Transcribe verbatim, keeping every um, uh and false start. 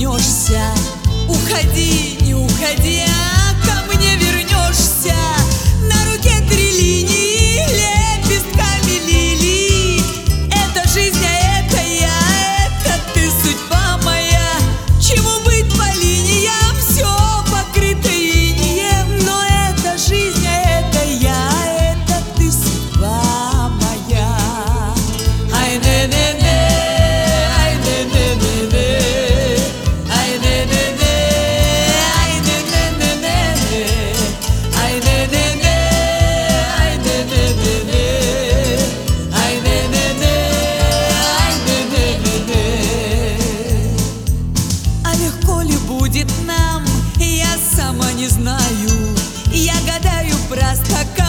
улыбнешься. Уходи, не уходи, а ко мне вернешься. На руке три линии лепестками лилий. Это жизнь, а это я, это ты, судьба моя. Чему быть по линиям, все покрыто инеем. Но это жизнь, а это я, это ты, судьба моя. Ай, не, не, не. Будет нам, я сама не знаю. Я гадаю просто, как